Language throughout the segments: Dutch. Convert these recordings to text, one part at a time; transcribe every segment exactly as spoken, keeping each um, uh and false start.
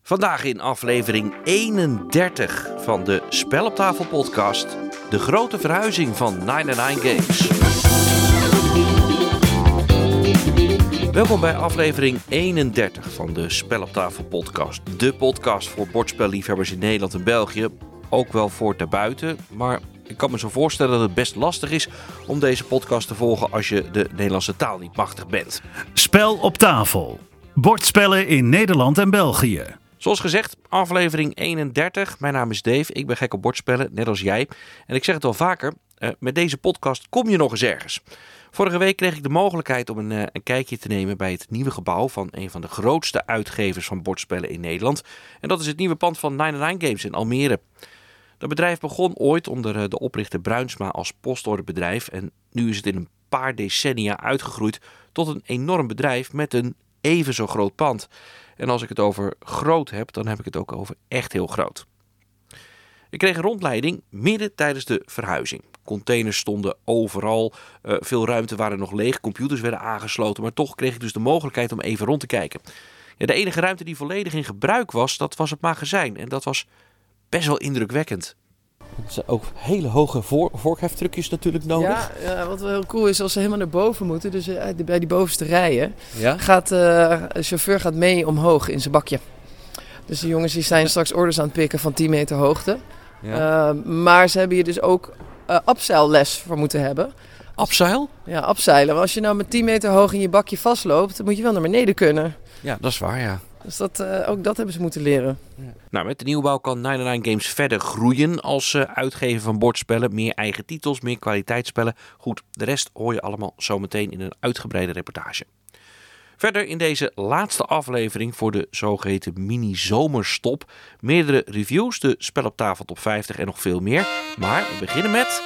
Vandaag in aflevering eenendertig van de Spel op Tafel podcast. De grote verhuizing van negenennegentig Games. Welkom bij aflevering eenendertig van de Spel op Tafel podcast. De podcast voor bordspelliefhebbers in Nederland en België. Ook wel voor daarbuiten, maar ik kan me zo voorstellen dat het best lastig is om deze podcast te volgen als je de Nederlandse taal niet machtig bent. Spel op Tafel. Bordspellen in Nederland en België. Zoals gezegd, aflevering eenendertig. Mijn naam is Dave, ik ben gek op bordspellen, net als jij. En ik zeg het al vaker, uh, met deze podcast kom je nog eens ergens. Vorige week kreeg ik de mogelijkheid om een, uh, een kijkje te nemen bij het nieuwe gebouw van een van de grootste uitgevers van bordspellen in Nederland. En dat is het nieuwe pand van negenennegentig Games in Almere. Dat bedrijf begon ooit onder uh, de oprichter Bruinsma als postorderbedrijf. En nu is het in een paar decennia uitgegroeid tot een enorm bedrijf met een even zo groot pand. En als ik het over groot heb, dan heb ik het ook over echt heel groot. Ik kreeg een rondleiding midden tijdens de verhuizing. Containers stonden overal, uh, veel ruimte waren nog leeg, computers werden aangesloten, maar toch kreeg ik dus de mogelijkheid om even rond te kijken. Ja, de enige ruimte die volledig in gebruik was, dat was het magazijn. En dat was best wel indrukwekkend. Er zijn ook hele hoge voor- vorkheftrucjes natuurlijk nodig. Ja, ja, wat wel heel cool is, als ze helemaal naar boven moeten, dus uh, bij die bovenste rijen, Ja? gaat uh, de chauffeur gaat mee omhoog in zijn bakje. Dus de jongens die zijn straks orders aan het pikken van tien meter hoogte. Ja. Uh, maar ze hebben hier dus ook uh, abzeilles voor moeten hebben. Abzeil? Ja, abzeilen. Want als je nou met tien meter hoog in je bakje vastloopt, dan moet je wel naar beneden kunnen. Ja, dat is waar, ja. Dus dat, uh, ook dat hebben ze moeten leren. Ja. Nou, met de nieuwbouw kan negenennegentig Games verder groeien als uh, uitgever van bordspellen. Meer eigen titels, meer kwaliteitsspellen. Goed, de rest hoor je allemaal zometeen in een uitgebreide reportage. Verder in deze laatste aflevering voor de zogeheten mini-zomerstop. Meerdere reviews, de Spel op Tafel top vijftig en nog veel meer. Maar we beginnen met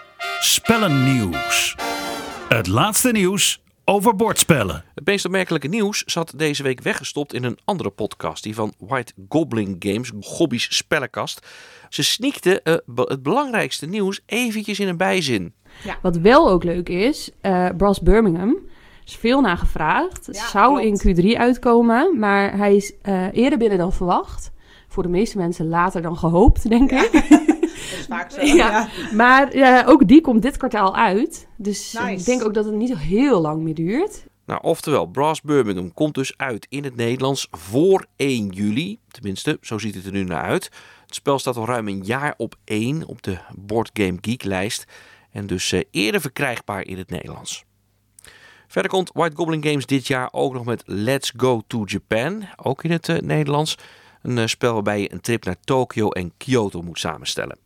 Spellennieuws. Het laatste nieuws over bordspellen. Het meest opmerkelijke nieuws zat deze week weggestopt in een andere podcast. Die van White Goblin Games, Gobby's spellenkast. Ze sneakte uh, be- het belangrijkste nieuws eventjes in een bijzin. Ja. Wat wel ook leuk is, uh, Brass Birmingham is veel naar gevraagd. Het Ja, zou klopt. in Q drie uitkomen, maar hij is uh, eerder binnen dan verwacht. Voor de meeste mensen later dan gehoopt, denk ik. Dat is vaak zo. Ja. Ja. Maar uh, ook die komt dit kwartaal uit. Dus Nice. ik denk ook dat het niet zo heel lang meer duurt. Nou, oftewel, Brass Birmingham komt dus uit in het Nederlands voor één juli. Tenminste, zo ziet het er nu naar uit. Het spel staat al ruim een jaar op één op de Board Game Geek lijst. En dus uh, eerder verkrijgbaar in het Nederlands. Verder komt White Goblin Games dit jaar ook nog met Let's Go to Japan. Ook in het uh, Nederlands. Een uh, spel waarbij je een trip naar Tokio en Kyoto moet samenstellen.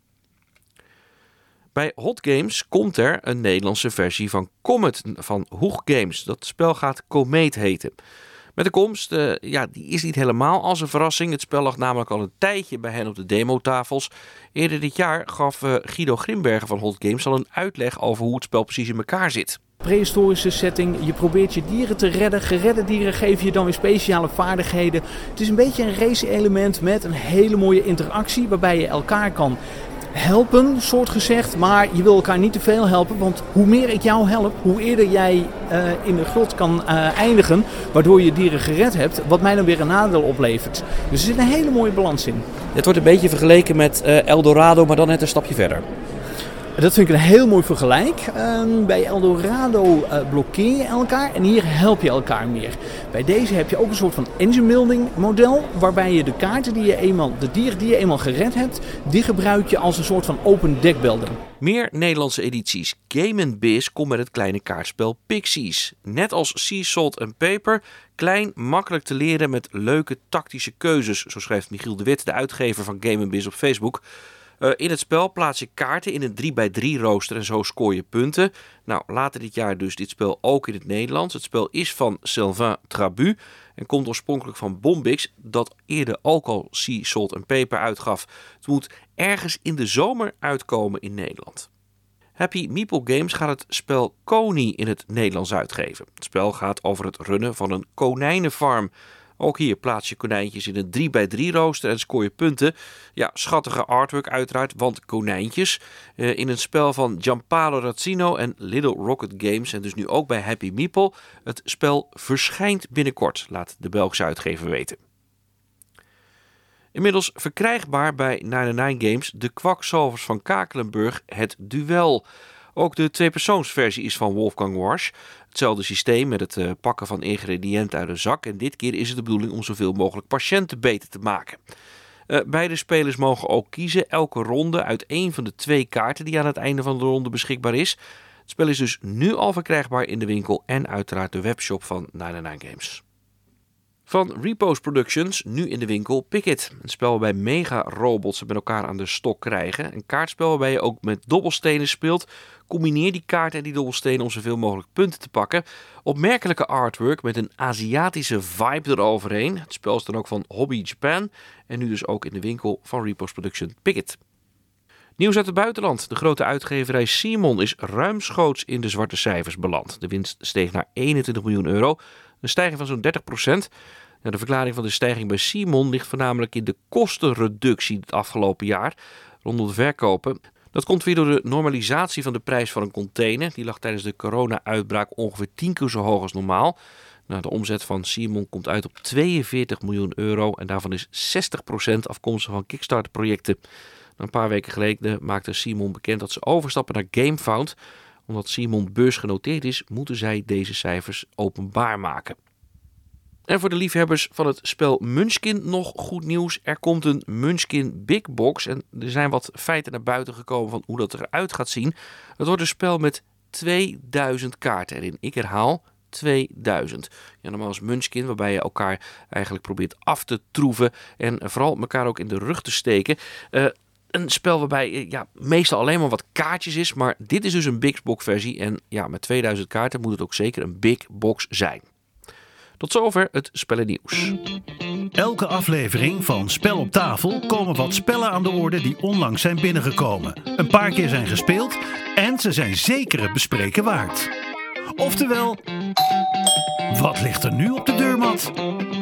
Bij Hot Games komt er een Nederlandse versie van Comet van Hoeg Games. Dat spel gaat Comet heten. Met de komst, uh, ja, die is niet helemaal als een verrassing. Het spel lag namelijk al een tijdje bij hen op de demotafels. Eerder dit jaar gaf uh, Guido Grimbergen van Hot Games al een uitleg over hoe het spel precies in elkaar zit. Prehistorische setting, je probeert je dieren te redden. Geredde dieren geven je dan weer speciale vaardigheden. Het is een beetje een race-element met een hele mooie interactie waarbij je elkaar kan helpen, soort gezegd. Maar je wil elkaar niet te veel helpen, want hoe meer ik jou help, hoe eerder jij uh, in de grot kan uh, eindigen, waardoor je dieren gered hebt, wat mij dan weer een nadeel oplevert. Dus er zit een hele mooie balans in. Het wordt een beetje vergeleken met uh, Eldorado, maar dan net een stapje verder. Dat vind ik een heel mooi vergelijk. Uh, bij Eldorado uh, blokkeer je elkaar en hier help je elkaar meer. Bij deze heb je ook een soort van engine building model, waarbij je de kaarten die je eenmaal, de dieren die je eenmaal gered hebt, die gebruik je als een soort van open deck building. Meer Nederlandse edities. Game and Biz komt met het kleine kaartspel Pixies. Net als Sea Salt and Paper, klein, makkelijk te leren met leuke tactische keuzes. Zo schrijft Michiel de Wit, de uitgever van Game and Biz op Facebook. Uh, in het spel plaats je kaarten in een drie bij drie rooster en zo scoor je punten. Nou, later dit jaar dus dit spel ook in het Nederlands. Het spel is van Sylvain Trabu en komt oorspronkelijk van Bombix, dat eerder ook al Sea Salt and Paper uitgaf. Het moet ergens in de zomer uitkomen in Nederland. Happy Meeple Games gaat het spel Kony in het Nederlands uitgeven. Het spel gaat over het runnen van een konijnenfarm. Ook hier plaats je konijntjes in een drie bij drie rooster en scoor je punten. Ja, schattige artwork uiteraard, want konijntjes. Uh, in een spel van Giampaolo Razzino en Little Rocket Games en dus nu ook bij Happy Meeple. Het spel verschijnt binnenkort, laat de Belgische uitgever weten. Inmiddels verkrijgbaar bij negenennegentig Games de kwakzalvers van Kakelenburg, het duel. Ook de tweepersoonsversie is van Wolfgang Warsch. Hetzelfde systeem met het uh, pakken van ingrediënten uit een zak. En dit keer is het de bedoeling om zoveel mogelijk patiënten beter te maken. Uh, beide spelers mogen ook kiezen elke ronde uit één van de twee kaarten die aan het einde van de ronde beschikbaar is. Het spel is dus nu al verkrijgbaar in de winkel en uiteraard de webshop van negenennegentig Games. Van Repose Productions, nu in de winkel, Pick It. Een spel waarbij mega-robots met elkaar aan de stok krijgen. Een kaartspel waarbij je ook met dobbelstenen speelt. Combineer die kaarten en die dobbelstenen om zoveel mogelijk punten te pakken. Opmerkelijke artwork met een Aziatische vibe eroverheen. Het spel is dan ook van Hobby Japan. En nu dus ook in de winkel van Repose Productions, Pick It. Nieuws uit het buitenland. De grote uitgeverij Simon is ruimschoots in de zwarte cijfers beland. De winst steeg naar eenentwintig miljoen euro. Een stijging van zo'n dertig procent. De verklaring van de stijging bij Simon ligt voornamelijk in de kostenreductie het afgelopen jaar rondom de verkopen. Dat komt weer door de normalisatie van de prijs van een container. Die lag tijdens de corona-uitbraak ongeveer tien keer zo hoog als normaal. Nou, de omzet van Simon komt uit op tweeënveertig miljoen euro en daarvan is zestig procent afkomstig van Kickstarter-projecten. Een paar weken geleden maakte Simon bekend dat ze overstappen naar GameFound. Omdat Simon beursgenoteerd is, moeten zij deze cijfers openbaar maken. En voor de liefhebbers van het spel Munchkin nog goed nieuws. Er komt een Munchkin Big Box en er zijn wat feiten naar buiten gekomen van hoe dat eruit gaat zien. Het wordt een spel met tweeduizend kaarten erin. Ik herhaal, tweeduizend. Ja, normaal is Munchkin, waarbij je elkaar eigenlijk probeert af te troeven en vooral elkaar ook in de rug te steken. Uh, Een spel waarbij ja, meestal alleen maar wat kaartjes is, maar dit is dus een Big Box versie. En ja, met tweeduizend kaarten moet het ook zeker een Big Box zijn. Tot zover het spellennieuws. Elke aflevering van Spel op tafel komen wat spellen aan de orde die onlangs zijn binnengekomen. Een paar keer zijn gespeeld en ze zijn zeker het bespreken waard. Oftewel, wat ligt er nu op de deurmat?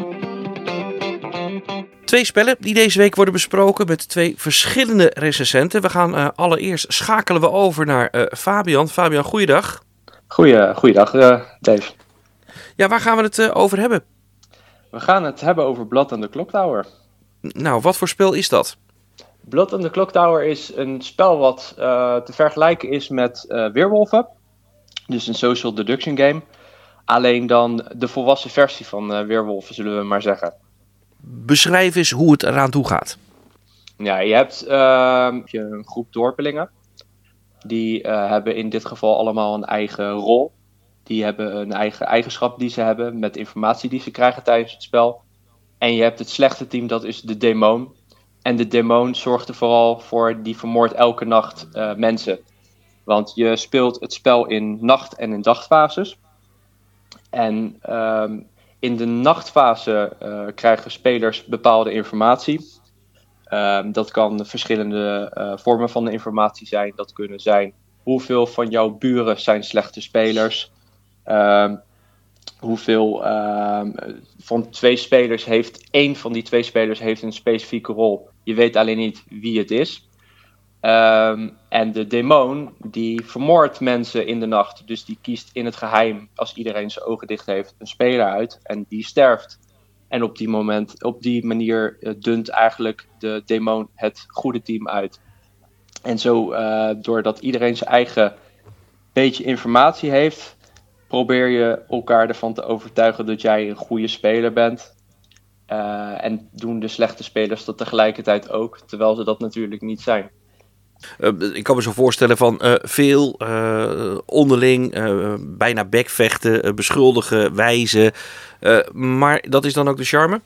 Twee spellen die deze week worden besproken met twee verschillende recensenten. We gaan uh, allereerst schakelen we over naar uh, Fabian. Fabian, goeiedag. Goeie, goeiedag, uh, Dave. Ja, waar gaan we het uh, over hebben? We gaan het hebben over Blood and the Clock Tower. Nou, wat voor spel is dat? Blood and the Clock Tower is een spel wat uh, te vergelijken is met uh, Weerwolven. Dus een social deduction game. Alleen dan de volwassen versie van uh, Weerwolven, zullen we maar zeggen. Beschrijf eens hoe het eraan toe gaat. Ja, je hebt uh, een groep dorpelingen. Die uh, hebben in dit geval allemaal een eigen rol. Die hebben een eigen eigenschap die ze hebben met informatie die ze krijgen tijdens het spel. En je hebt het slechte team, dat is de demon. En de demon zorgt er vooral voor, die vermoordt elke nacht uh, mensen. Want je speelt het spel in nacht- en in dagfases. En um, in de nachtfase uh, krijgen spelers bepaalde informatie. Um, dat kan verschillende uh, vormen van de informatie zijn. Dat kunnen zijn hoeveel van jouw buren zijn slechte spelers. Um, hoeveel um, van twee spelers heeft één van die twee spelers heeft een specifieke rol. Je weet alleen niet wie het is. Um, en de demon die vermoordt mensen in de nacht. Dus die kiest in het geheim, als iedereen zijn ogen dicht heeft, een speler uit. En die sterft. En op die, moment, op die manier uh, dunt eigenlijk de demon het goede team uit. En zo, uh, doordat iedereen zijn eigen beetje informatie heeft, probeer je elkaar ervan te overtuigen dat jij een goede speler bent. Uh, en doen de slechte spelers dat tegelijkertijd ook, terwijl ze dat natuurlijk niet zijn. Uh, ik kan me zo voorstellen van uh, veel uh, onderling, uh, bijna bekvechten, uh, beschuldigen, wijzen. Uh, maar dat is dan ook de charme?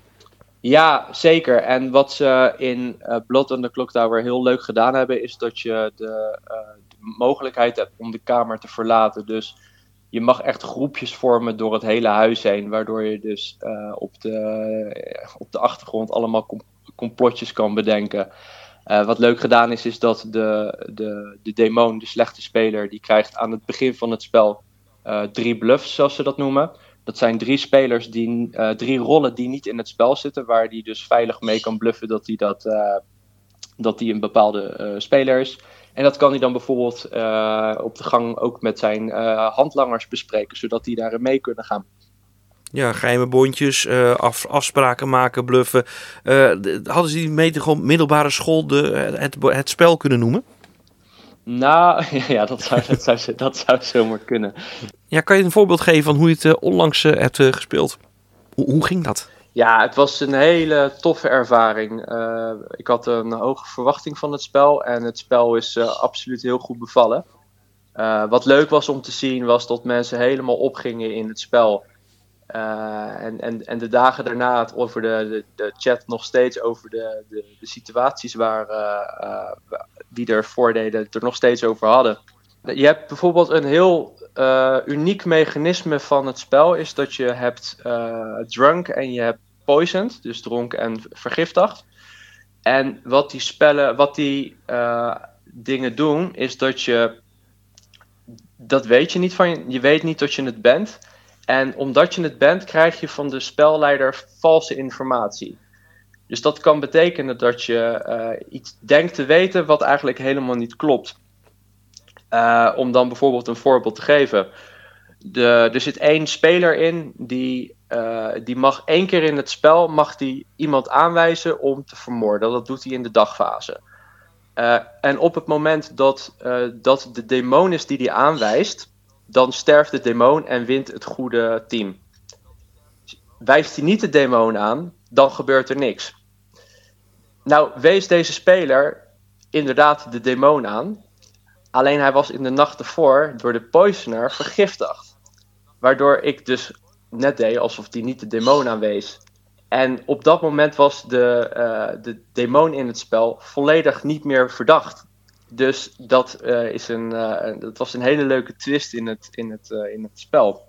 Ja, zeker. En wat ze in uh, Blood and the Clock Tower heel leuk gedaan hebben, is dat je de, uh, de mogelijkheid hebt om de kamer te verlaten. Dus je mag echt groepjes vormen door het hele huis heen, waardoor je dus uh, op, de, uh, op de achtergrond allemaal com- complotjes kan bedenken. Uh, wat leuk gedaan is, is dat de, de, de demon, de slechte speler, die krijgt aan het begin van het spel uh, drie bluffs, zoals ze dat noemen. Dat zijn drie spelers, die, uh, drie rollen die niet in het spel zitten, waar die dus veilig mee kan bluffen dat hij dat, uh, dat die een bepaalde uh, speler is. En dat kan hij dan bijvoorbeeld uh, op de gang ook met zijn uh, handlangers bespreken, zodat die daarin mee kunnen gaan. Ja, geheime bondjes, uh, af, afspraken maken, bluffen. Uh, de, hadden ze die meter gewoon middelbare school de, het, het spel kunnen noemen? Nou, ja, dat zou, dat zou, dat zou zomaar kunnen. Ja, kan je een voorbeeld geven van hoe je het uh, onlangs uh, hebt uh, gespeeld? Hoe, hoe ging dat? Ja, het was een hele toffe ervaring. Uh, ik had een hoge verwachting van het spel en het spel is uh, absoluut heel goed bevallen. Uh, wat leuk was om te zien was dat mensen helemaal opgingen in het spel. Uh, en, en, en de dagen daarna het over de, de, de chat nog steeds over de, de, de situaties waar, uh, uh, die er voordeden, het er nog steeds over hadden. Je hebt bijvoorbeeld een heel uh, uniek mechanisme van het spel, is dat je hebt uh, drunk en je hebt poisoned, dus dronken en vergiftigd. En wat die spellen, wat die uh, dingen doen, is dat je, dat weet je niet van je, je weet niet dat je het bent. En omdat je het bent, krijg je van de spelleider valse informatie. Dus dat kan betekenen dat je uh, iets denkt te weten wat eigenlijk helemaal niet klopt. Uh, om dan bijvoorbeeld een voorbeeld te geven. De, er zit één speler in die, uh, die mag één keer in het spel mag die iemand aanwijzen om te vermoorden. Dat doet hij in de dagfase. Uh, en op het moment dat, uh, dat de demon is die hij aanwijst, dan sterft de demon en wint het goede team. Wijst hij niet de demon aan, dan gebeurt er niks. Nou, wees deze speler inderdaad de demon aan. Alleen hij was in de nacht ervoor door de poisoner vergiftigd. Waardoor ik dus net deed alsof hij niet de demon aanwees. En op dat moment was de, uh, de demon in het spel volledig niet meer verdacht. Dus dat, uh, is een, uh, dat was een hele leuke twist in het, in het, uh, in het spel.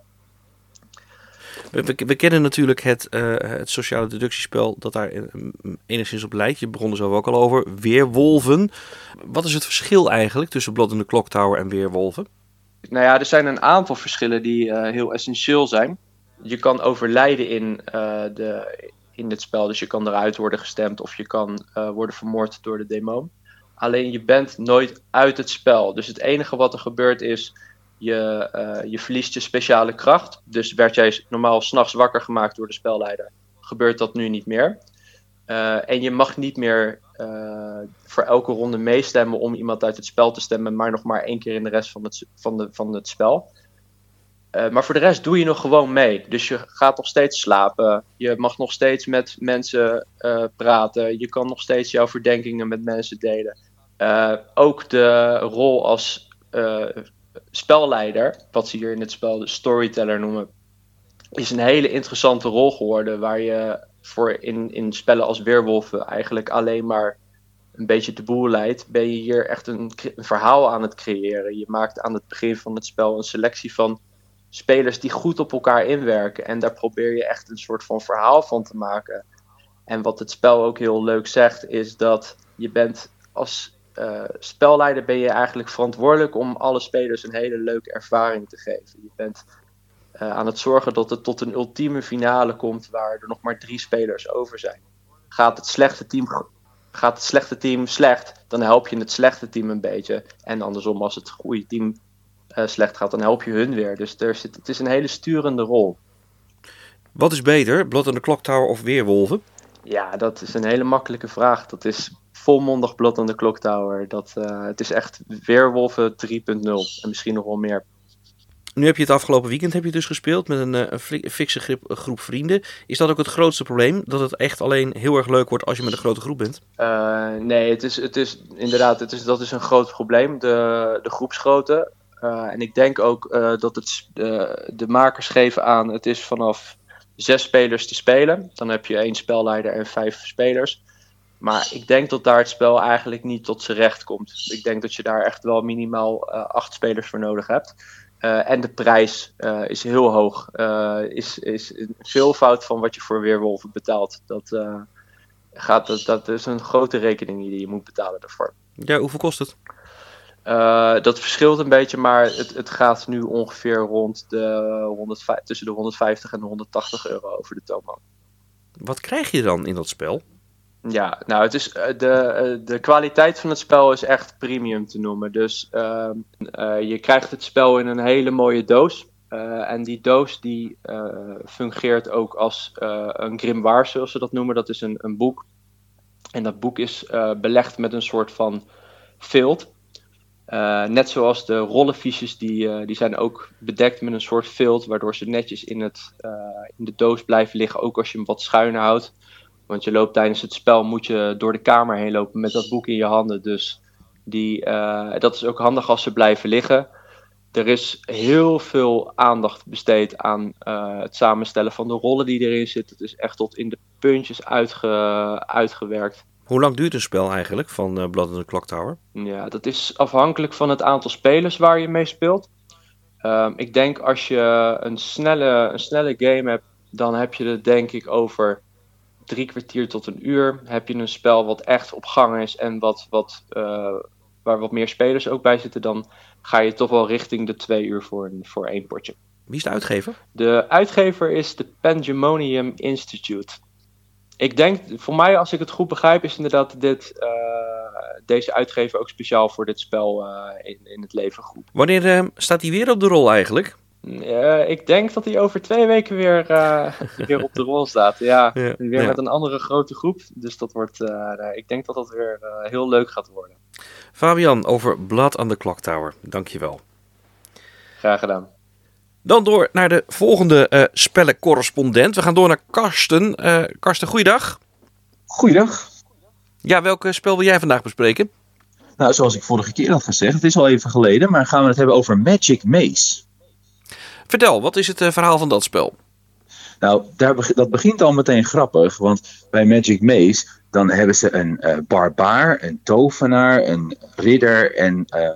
We, we, we kennen natuurlijk het, uh, het sociale deductiespel dat daar enigszins op lijkt. Je begon er zo ook al over. Weerwolven. Wat is het verschil eigenlijk tussen Blood in the Clocktower en Weerwolven? Nou ja, er zijn een aantal verschillen die uh, heel essentieel zijn. Je kan overlijden in, uh, de, in dit spel. Dus je kan eruit worden gestemd of je kan uh, worden vermoord door de demon. Alleen je bent nooit uit het spel. Dus het enige wat er gebeurt is, je, uh, je verliest je speciale kracht. Dus werd jij normaal 's nachts wakker gemaakt door de spelleider, gebeurt dat nu niet meer. Uh, en je mag niet meer uh, voor elke ronde meestemmen om iemand uit het spel te stemmen, maar nog maar één keer in de rest van het, van de, van het spel. Uh, maar voor de rest doe je nog gewoon mee. Dus je gaat nog steeds slapen. Je mag nog steeds met mensen uh, praten. Je kan nog steeds jouw verdenkingen met mensen delen. Uh, ook de rol als uh, spelleider, wat ze hier in het spel de storyteller noemen, is een hele interessante rol geworden. Waar je voor in, in spellen als Weerwolven eigenlijk alleen maar een beetje de boel leidt. Ben je hier echt een, een verhaal aan het creëren. Je maakt aan het begin van het spel een selectie van spelers die goed op elkaar inwerken. En daar probeer je echt een soort van verhaal van te maken. En wat het spel ook heel leuk zegt, is dat je bent als uh, spelleider ben je eigenlijk verantwoordelijk om alle spelers een hele leuke ervaring te geven. Je bent uh, aan het zorgen dat het tot een ultieme finale komt waar er nog maar drie spelers over zijn. Gaat het slechte team, gaat het slechte team slecht, dan help je het slechte team een beetje. En andersom, als het goede team Uh, slecht gaat, dan help je hun weer. Dus er zit, het is een hele sturende rol. Wat is beter, Blood in the Clocktower of Weerwolven? Ja, dat is een hele makkelijke vraag. Dat is volmondig Blood in the Clocktower. Dat, uh, het is echt Weerwolven drie punt nul. En misschien nog wel meer. Nu heb je het afgelopen weekend heb je dus gespeeld met een, een fikse grip, groep vrienden. Is dat ook het grootste probleem? Dat het echt alleen heel erg leuk wordt als je met een grote groep bent? Uh, nee, het is, het is inderdaad, het is, dat is een groot probleem. De, de groepsgrootte. Uh, en ik denk ook uh, dat het, uh, de makers geven aan, het is vanaf zes spelers te spelen. Dan heb je één spelleider en vijf spelers. Maar ik denk dat daar het spel eigenlijk niet tot zijn recht komt. Ik denk dat je daar echt wel minimaal uh, acht spelers voor nodig hebt. Uh, en de prijs uh, is heel hoog. Uh, is, is een veelvoud van wat je voor Weerwolven betaalt. Dat, uh, gaat, dat, dat is een grote rekening die je moet betalen daarvoor. Ja, hoeveel kost het? Uh, dat verschilt een beetje, maar het, het gaat nu ongeveer rond de honderdvijftig, tussen de honderdvijftig en de honderdtachtig euro over de toonbank. Wat krijg je dan in dat spel? Ja, nou, het is, de, de kwaliteit van het spel is echt premium te noemen. Dus uh, uh, je krijgt het spel in een hele mooie doos. Uh, en die doos die uh, fungeert ook als uh, een grimoire, zoals ze dat noemen. Dat is een, een boek. En dat boek is uh, belegd met een soort van vilt. Uh, net zoals de rollenfiches, die, uh, die zijn ook bedekt met een soort vilt, waardoor ze netjes in, het, uh, in de doos blijven liggen, ook als je hem wat schuiner houdt. Want je loopt tijdens het spel, moet je door de kamer heen lopen met dat boek in je handen. Dus die, uh, dat is ook handig als ze blijven liggen. Er is heel veel aandacht besteed aan uh, het samenstellen van de rollen die erin zitten. Het is echt tot in de puntjes uitge, uitgewerkt. Hoe lang duurt een spel eigenlijk van uh, Blood on the Clocktower? Ja, dat is afhankelijk van het aantal spelers waar je mee speelt. Um, ik denk als je een snelle, een snelle game hebt, dan heb je het denk ik over drie kwartier tot een uur. Heb je een spel wat echt op gang is en wat, wat, uh, waar wat meer spelers ook bij zitten, dan ga je toch wel richting de twee uur voor, een, voor één potje. Wie is de uitgever? De uitgever is de Pandemonium Institute. Ik denk, voor mij, als ik het goed begrijp, is inderdaad dit, uh, deze uitgever ook speciaal voor dit spel uh, in, in het leven geroepen. Wanneer uh, staat hij weer op de rol eigenlijk? Uh, ik denk dat hij over twee weken weer, uh, weer op de rol staat. Ja, ja weer ja. met een andere grote groep. Dus dat wordt, uh, uh, ik denk dat dat weer uh, heel leuk gaat worden. Fabian, over Blood on the Clocktower. Dankjewel. Graag gedaan. Dan door naar de volgende uh, spellencorrespondent. We gaan door naar Karsten. Uh, Karsten, goeiedag. Goeiedag. Ja, welk spel wil jij vandaag bespreken? Nou, zoals ik vorige keer had gezegd, het is al even geleden, maar gaan we het hebben over Magic Maze. Vertel, wat is het uh, verhaal van dat spel? Nou, daar be- dat begint al meteen grappig, want bij Magic Maze, dan hebben ze een uh, barbaar, een tovenaar, een ridder en uh,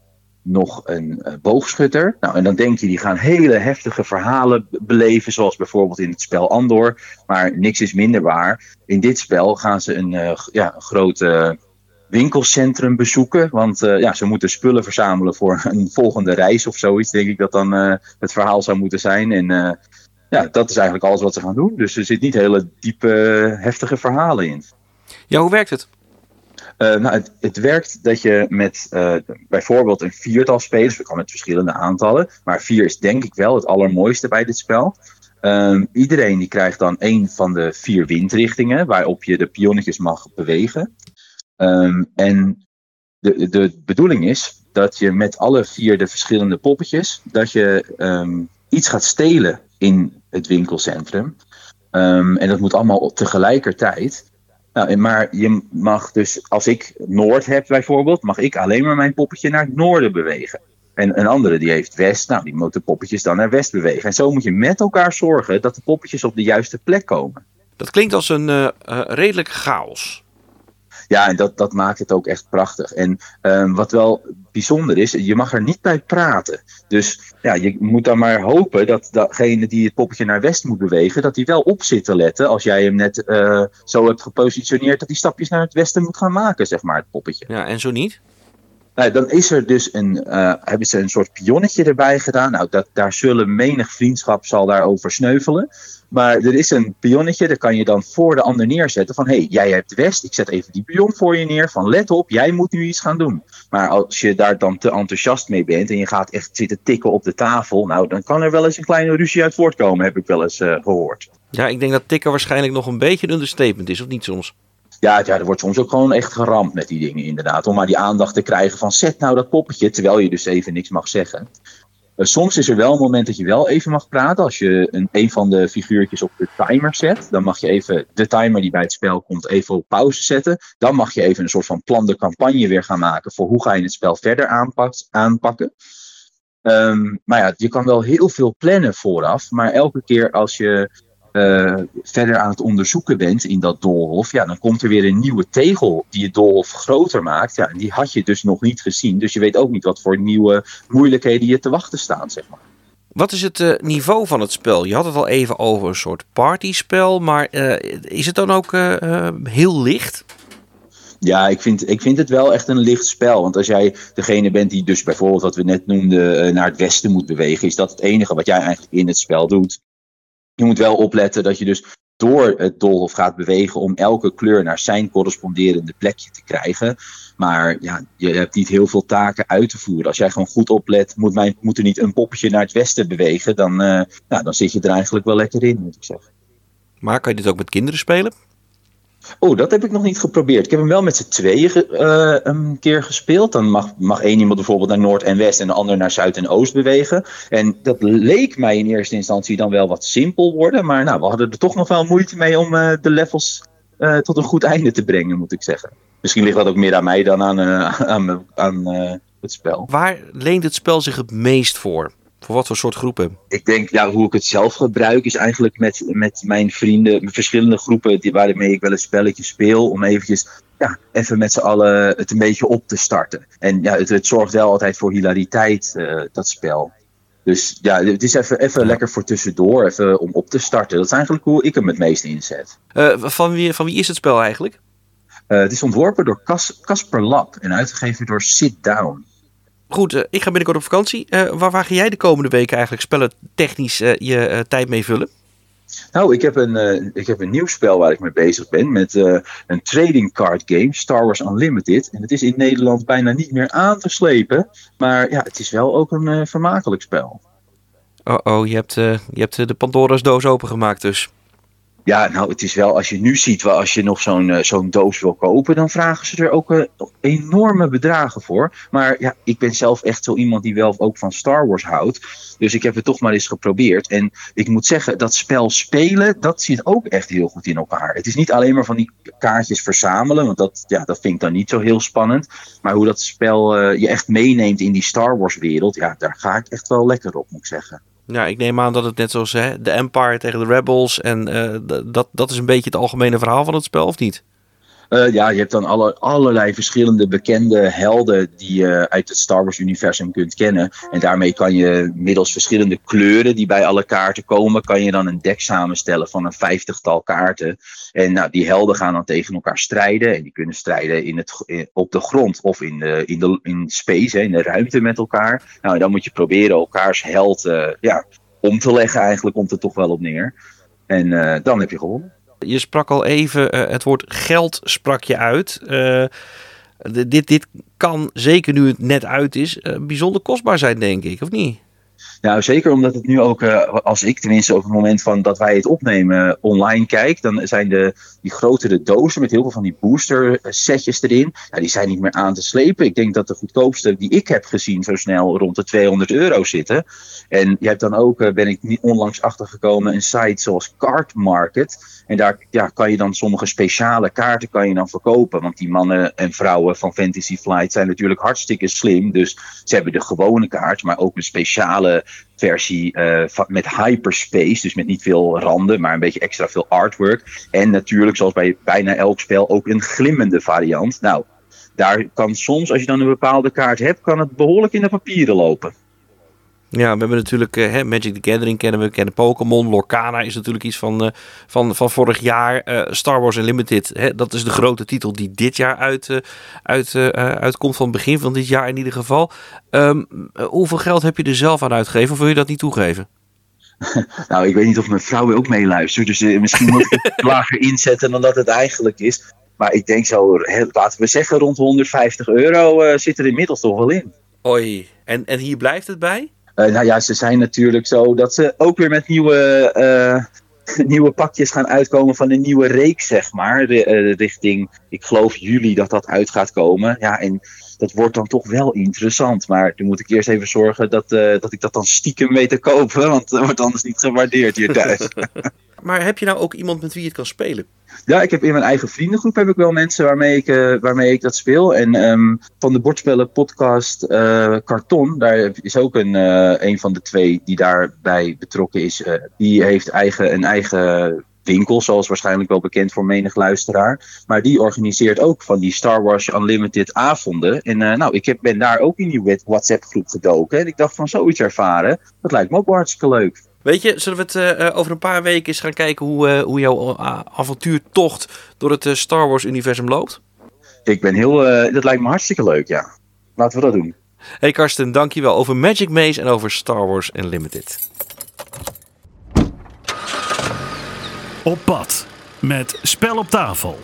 nog een uh, boogschutter. Nou, en dan denk je, die gaan hele heftige verhalen be- beleven, zoals bijvoorbeeld in het spel Andor. Maar niks is minder waar. In dit spel gaan ze een, uh, ja, een groot uh, winkelcentrum bezoeken. Want uh, ja, ze moeten spullen verzamelen voor een volgende reis of zoiets. Denk ik dat dan uh, het verhaal zou moeten zijn. En uh, ja, dat is eigenlijk alles wat ze gaan doen. Dus er zit niet hele diepe, heftige verhalen in. Ja, hoe werkt het? Uh, nou, het, het werkt dat je met uh, bijvoorbeeld een viertal spelers, we kan met verschillende aantallen, maar vier is denk ik wel het allermooiste bij dit spel. Um, iedereen die krijgt dan één van de vier windrichtingen waarop je de pionnetjes mag bewegen. Um, en de, de bedoeling is dat je met alle vier de verschillende poppetjes, dat je um, iets gaat stelen in het winkelcentrum. Um, en dat moet allemaal tegelijkertijd. Nou, maar je mag dus, als ik Noord heb bijvoorbeeld, mag ik alleen maar mijn poppetje naar het noorden bewegen. En een andere die heeft West, nou die moet de poppetjes dan naar West bewegen. En zo moet je met elkaar zorgen dat de poppetjes op de juiste plek komen. Dat klinkt als een uh, uh, redelijk chaos. Ja, en dat, dat maakt het ook echt prachtig. En um, wat wel bijzonder is, je mag er niet bij praten. Dus ja, je moet dan maar hopen dat degene die het poppetje naar West moet bewegen, dat hij wel op zit te letten als jij hem net uh, zo hebt gepositioneerd dat hij stapjes naar het westen moet gaan maken, zeg maar, het poppetje. Ja, en zo niet? Nou, dan is er dus een, uh, hebben ze een soort pionnetje erbij gedaan. Nou, dat, daar zullen menig vriendschap zal daarover sneuvelen. Maar er is een pionnetje, daar kan je dan voor de ander neerzetten. Van, hé, hey, jij hebt West, ik zet even die pion voor je neer. Van, let op, jij moet nu iets gaan doen. Maar als je daar dan te enthousiast mee bent en je gaat echt zitten tikken op de tafel. Nou, dan kan er wel eens een kleine ruzie uit voortkomen, heb ik wel eens uh, gehoord. Ja, ik denk dat tikken waarschijnlijk nog een beetje een understatement is, of niet soms? Ja, ja, er wordt soms ook gewoon echt geramd met die dingen inderdaad. Om maar die aandacht te krijgen van zet nou dat poppetje, terwijl je dus even niks mag zeggen. Uh, soms is er wel een moment dat je wel even mag praten. Als je een, een van de figuurtjes op de timer zet, dan mag je even de timer die bij het spel komt even op pauze zetten. Dan mag je even een soort van plan de campagne weer gaan maken voor hoe ga je het spel verder aanpak, aanpakken. Um, maar ja, je kan wel heel veel plannen vooraf, maar elke keer als je Uh, verder aan het onderzoeken bent in dat doolhof, ja, dan komt er weer een nieuwe tegel die het doolhof groter maakt. Ja, en die had je dus nog niet gezien. Dus je weet ook niet wat voor nieuwe moeilijkheden je te wachten staan, zeg maar. Wat is het uh, niveau van het spel? Je had het al even over een soort partyspel, maar uh, is het dan ook uh, uh, heel licht? Ja, ik vind, ik vind het wel echt een licht spel. Want als jij degene bent die dus bijvoorbeeld, wat we net noemden, uh, naar het westen moet bewegen, is dat het enige wat jij eigenlijk in het spel doet. Je moet wel opletten dat je dus door het doolhof gaat bewegen om elke kleur naar zijn corresponderende plekje te krijgen. Maar ja, je hebt niet heel veel taken uit te voeren. Als jij gewoon goed oplet, moet, mijn, moet er niet een poppetje naar het westen bewegen, dan, uh, nou, dan zit je er eigenlijk wel lekker in, moet ik zeggen. Maar kan je dit ook met kinderen spelen? Oh, dat heb ik nog niet geprobeerd. Ik heb hem wel met z'n tweeën uh, een keer gespeeld. Dan mag, mag één iemand bijvoorbeeld naar Noord en West en de ander naar Zuid en Oost bewegen. En dat leek mij in eerste instantie dan wel wat simpel worden. Maar nou, we hadden er toch nog wel moeite mee om uh, de levels uh, tot een goed einde te brengen, moet ik zeggen. Misschien ligt dat ook meer aan mij dan aan, uh, aan, aan uh, het spel. Waar leent het spel zich het meest voor? Voor wat voor soort groepen? Ik denk, ja, hoe ik het zelf gebruik is eigenlijk met, met mijn vrienden, met verschillende groepen die, waarmee ik wel een spelletje speel, om eventjes, ja, even met z'n allen het een beetje op te starten. En ja, het, het zorgt wel altijd voor hilariteit, uh, dat spel. Dus ja, het is even, even ja. lekker voor tussendoor, even om op te starten. Dat is eigenlijk hoe ik hem het meest inzet. Uh, van, wie, van wie is het spel eigenlijk? Uh, het is ontworpen door Cas, Casper Lab en uitgegeven door Sit Down. Goed, uh, ik ga binnenkort op vakantie. Uh, waar, waar ga jij de komende weken eigenlijk spellen technisch uh, je uh, tijd mee vullen? Nou, ik heb, een, uh, ik heb een nieuw spel waar ik mee bezig ben met uh, een trading card game, Star Wars Unlimited. En het is in Nederland bijna niet meer aan te slepen, maar ja, het is wel ook een uh, vermakelijk spel. Oh oh, je hebt, uh, je hebt de Pandora's doos opengemaakt dus. Ja, nou, het is wel, als je nu ziet, wel, als je nog zo'n, uh, zo'n doos wil kopen, dan vragen ze er ook uh, enorme bedragen voor. Maar ja, ik ben zelf echt zo iemand die wel ook van Star Wars houdt. Dus ik heb het toch maar eens geprobeerd. En ik moet zeggen, dat spel spelen, dat zit ook echt heel goed in elkaar. Het is niet alleen maar van die kaartjes verzamelen, want dat, ja, dat vind ik dan niet zo heel spannend. Maar hoe dat spel uh, je echt meeneemt in die Star Wars wereld, ja, daar ga ik echt wel lekker op, moet ik zeggen. Ja, ik neem aan dat het net zoals hè, de Empire tegen de Rebels en uh, d- dat, dat is een beetje het algemene verhaal van het spel, of niet? Uh, ja, je hebt dan alle, allerlei verschillende bekende helden die je uit het Star Wars universum kunt kennen. En daarmee kan je middels verschillende kleuren die bij alle kaarten komen, kan je dan een deck samenstellen van een vijftigtal kaarten. En nou, die helden gaan dan tegen elkaar strijden. En die kunnen strijden in het, in, op de grond of in, de, in, de, in space, hè, in de ruimte met elkaar. Nou, en dan moet je proberen elkaars held uh, ja, om te leggen, eigenlijk komt het toch wel op neer. En uh, dan heb je gewonnen. Je sprak al even, uh, het woord geld sprak je uit. Uh, dit, dit kan, zeker nu het net uit is, uh, bijzonder kostbaar zijn, denk ik, of niet? Nou, zeker omdat het nu ook, uh, als ik tenminste op het moment van dat wij het opnemen uh, online kijk, dan zijn de, die grotere dozen met heel veel van die booster setjes erin, ja, die zijn niet meer aan te slepen. Ik denk dat de goedkoopste die ik heb gezien zo snel rond de tweehonderd euro zitten. En je hebt dan ook, uh, ben ik niet onlangs achtergekomen, een site zoals Card Market. En daar ja, kan je dan sommige speciale kaarten kan je dan verkopen. Want die mannen en vrouwen van Fantasy Flight zijn natuurlijk hartstikke slim. Dus ze hebben de gewone kaart, maar ook een speciale versie uh, met hyperspace. Dus met niet veel randen, maar een beetje extra veel artwork. En natuurlijk, zoals bij bijna elk spel, ook een glimmende variant. Nou, daar kan soms, als je dan een bepaalde kaart hebt, kan het behoorlijk in de papieren lopen. Ja, we hebben natuurlijk uh, hè, Magic the Gathering kennen we, we kennen Pokémon. Lorcana is natuurlijk iets van, uh, van, van vorig jaar. Uh, Star Wars Unlimited, hè, dat is de grote titel die dit jaar uit, uh, uit, uh, uitkomt, van het begin van dit jaar in ieder geval. Um, uh, hoeveel geld heb je er zelf aan uitgegeven of wil je dat niet toegeven? Nou, ik weet niet of mijn vrouw ook meeluistert, dus uh, misschien moet ik het lager inzetten dan dat het eigenlijk is. Maar ik denk zo, hè, laten we zeggen rond honderdvijftig euro uh, zit er inmiddels toch wel in. Oei, en, en hier blijft het bij? Uh, nou ja, ze zijn natuurlijk zo dat ze ook weer met nieuwe, uh, nieuwe pakjes gaan uitkomen van een nieuwe reeks, zeg maar. De, uh, richting, ik geloof juli dat dat uit gaat komen. Ja, en dat wordt dan toch wel interessant. Maar dan moet ik eerst even zorgen dat, uh, dat ik dat dan stiekem weet te kopen. Want dat wordt anders niet gewaardeerd hier thuis. Maar heb je nou ook iemand met wie je het kan spelen? Ja, ik heb in mijn eigen vriendengroep heb ik wel mensen waarmee ik, uh, waarmee ik dat speel. En um, van de bordspellen podcast uh, Karton, daar is ook een, uh, een van de twee die daarbij betrokken is. Uh, die heeft eigen, een eigen winkel, zoals waarschijnlijk wel bekend voor menig luisteraar. Maar die organiseert ook van die Star Wars Unlimited avonden. En uh, nou, ik heb, ben daar ook in die WhatsApp groep gedoken. En ik dacht van zoiets ervaren, dat lijkt me ook hartstikke leuk. Weet je, zullen we het uh, over een paar weken eens gaan kijken hoe, uh, hoe jouw uh, avontuurtocht door het uh, Star Wars universum loopt? Ik ben heel, uh, dat lijkt me hartstikke leuk, ja. Laten we dat doen. Hey Karsten, dankjewel over Magic Maze en over Star Wars Unlimited. Op pad met Spel op tafel.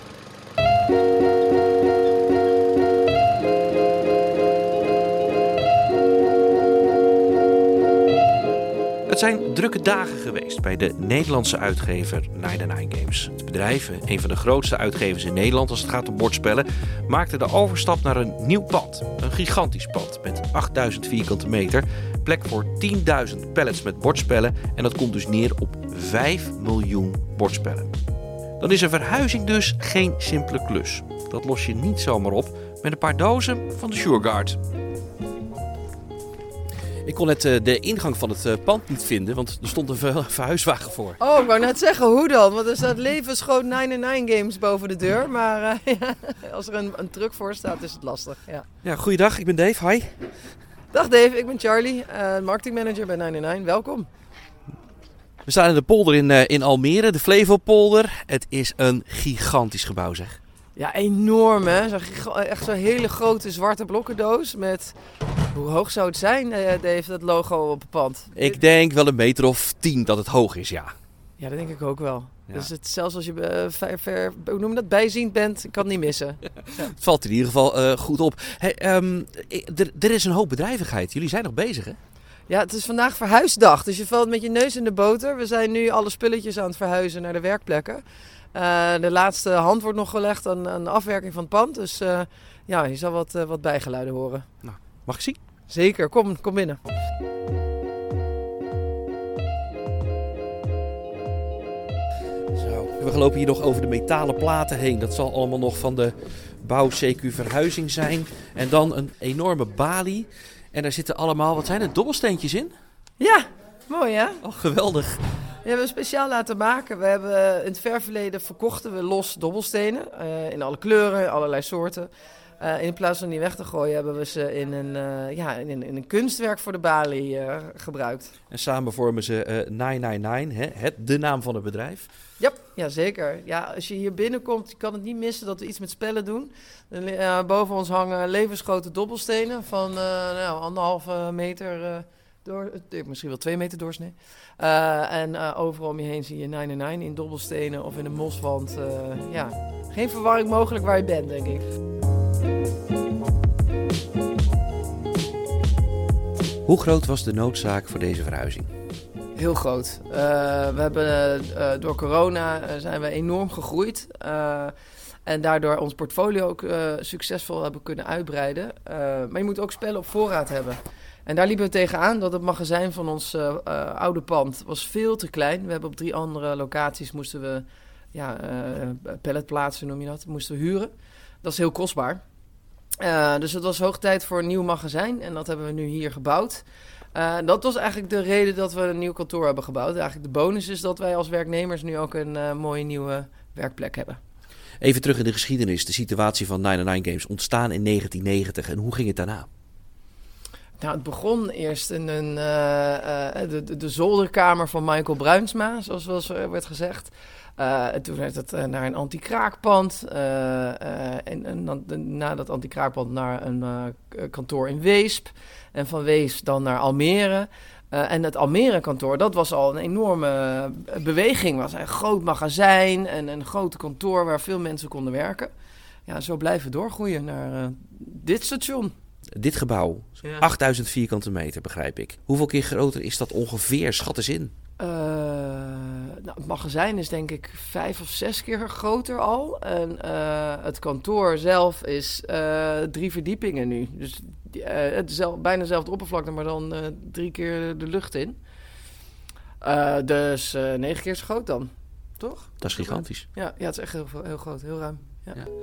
Het zijn drukke dagen geweest bij de Nederlandse uitgever negenennegentig Games. Het bedrijf, een van de grootste uitgevers in Nederland als het gaat om bordspellen, maakte de overstap naar een nieuw pand. Een gigantisch pand met achtduizend vierkante meter, plek voor tienduizend pallets met bordspellen en dat komt dus neer op vijf miljoen bordspellen. Dan is een verhuizing dus geen simpele klus. Dat los je niet zomaar op met een paar dozen van de Shurgard. Ik kon net uh, de ingang van het uh, pand niet vinden, want er stond een ver- verhuiswagen voor. Oh, ik wou net zeggen, hoe dan? Want er staat levensgroot negenennegentig Games boven de deur. Maar uh, ja, als er een, een truck voor staat, is het lastig. Ja. Ja, goeiedag, ik ben Dave. Hi. Dag Dave, ik ben Charlie, uh, marketingmanager bij negenennegentig. Welkom. We staan in de polder in, uh, in Almere, de Flevopolder. Het is een gigantisch gebouw, zeg. Ja, enorm hè. Zo, echt zo'n hele grote zwarte blokkendoos met... Hoe hoog zou het zijn, uh, Dave, dat logo op het pand? Ik denk wel een meter of tien dat het hoog is, ja. Ja, dat denk ik ook wel. Ja. Dus het, zelfs als je uh, ver, ver, hoe noem je dat, bijziend bent, kan het niet missen. Ja. Het valt in ieder geval uh, goed op. Hey, um, er, er is een hoop bedrijvigheid. Jullie zijn nog bezig, hè? Ja, het is vandaag verhuisdag, dus je valt met je neus in de boter. We zijn nu alle spulletjes aan het verhuizen naar de werkplekken. Uh, de laatste hand wordt nog gelegd aan, aan de afwerking van het pand. Dus uh, ja, je zal wat, uh, wat bijgeluiden horen. Nou, mag ik zien? Zeker, kom, kom binnen. Zo, we lopen hier nog over de metalen platen heen. Dat zal allemaal nog van de bouw C Q verhuizing zijn. En dan een enorme balie. En daar zitten allemaal, wat zijn het, dobbelsteentjes in? Ja, mooi hè? Oh, geweldig. Die hebben we speciaal laten maken. We hebben in het ver verleden verkochten we los dobbelstenen. Uh, in alle kleuren, allerlei soorten. Uh, in plaats van die weg te gooien hebben we ze in een, uh, ja, in, in een kunstwerk voor de balie uh, gebruikt. En samen vormen ze uh, negenennegentig, hè? Het, de naam van het bedrijf. Yep, ja, zeker. Ja, als je hier binnenkomt, je kan het niet missen dat we iets met spellen doen. Uh, boven ons hangen levensgrote dobbelstenen van uh, nou, anderhalve meter... Uh, Door, misschien wel twee meter doorsnee. Uh, en uh, overal om je heen zie je negenennegentig in dobbelstenen of in een moswand. Uh, ja, geen verwarring mogelijk waar je bent, denk ik. Hoe groot was de noodzaak voor deze verhuizing? Heel groot. Uh, we hebben uh, door corona uh, zijn we enorm gegroeid. Uh, En daardoor ons portfolio ook uh, succesvol hebben kunnen uitbreiden. Uh, maar je moet ook spellen op voorraad hebben. En daar liepen we tegenaan dat het magazijn van ons uh, uh, oude pand was veel te klein. We hebben op drie andere locaties moesten we ja, uh, palletplaatsen, noem je dat, moesten we huren. Dat is heel kostbaar. Uh, dus het was hoog tijd voor een nieuw magazijn en dat hebben we nu hier gebouwd. Uh, dat was eigenlijk de reden dat we een nieuw kantoor hebben gebouwd. Eigenlijk de bonus is dat wij als werknemers nu ook een uh, mooie nieuwe werkplek hebben. Even terug in de geschiedenis. De situatie van negenennegentig Games ontstaan in negentien negentig. En hoe ging het daarna? Nou, het begon eerst in een, uh, uh, de, de, de zolderkamer van Michael Bruinsma, zoals wel werd gezegd. Uh, toen werd het uh, naar een anti-kraakpand. Uh, uh, en, en dan, de, na dat anti-kraakpand naar een uh, kantoor in Weesp. En van Weesp dan naar Almere. Uh, en het Almere-kantoor, dat was al een enorme beweging. Het was een groot magazijn en een grote kantoor waar veel mensen konden werken. Ja, zo blijven we doorgroeien naar uh, dit station. Dit gebouw, ja. achtduizend vierkante meter, begrijp ik. Hoeveel keer groter is dat ongeveer? Schat eens in. Uh, nou, het magazijn is denk ik vijf of zes keer groter al. En uh, het kantoor zelf is uh, drie verdiepingen nu. Dus uh, het is zelf, bijna dezelfde oppervlakte, maar dan uh, drie keer de lucht in. Uh, dus uh, negen keer zo groot dan, toch? Dat is gigantisch. Ja, ja, het is echt heel, heel groot, heel ruim. Ja. Ja.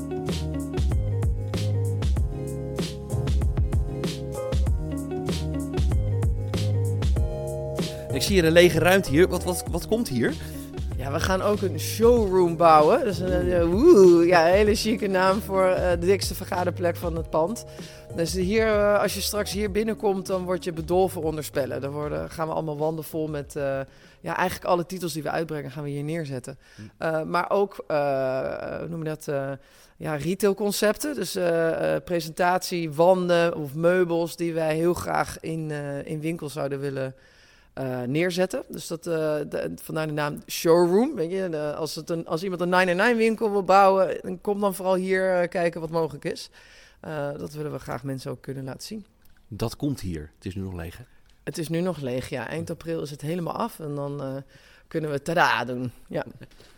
Ik zie hier een lege ruimte hier. Wat, wat, wat komt hier? Ja, we gaan ook een showroom bouwen. Dat is een, uh, woe, ja, een hele chique naam voor uh, de dikste vergaderplek van het pand. Dus hier, uh, als je straks hier binnenkomt, dan word je bedolven onder spellen. Dan worden, gaan we allemaal wanden vol met... Uh, ja, eigenlijk alle titels die we uitbrengen gaan we hier neerzetten. Uh, maar ook, uh, hoe noem je dat... Uh, Ja, retailconcepten, dus uh, uh, presentatie, wanden of meubels die wij heel graag in, uh, in winkels zouden willen uh, neerzetten. Dus dat, uh, de, vandaar de naam showroom. Weet je, de, als, het een, als iemand een nine nine nine winkel wil bouwen, dan kom dan vooral hier uh, kijken wat mogelijk is. Uh, dat willen we graag mensen ook kunnen laten zien. Dat komt hier. Het is nu nog leeg, hè? Het is nu nog leeg, ja. Eind april is het helemaal af en dan uh, kunnen we tada doen. Ja.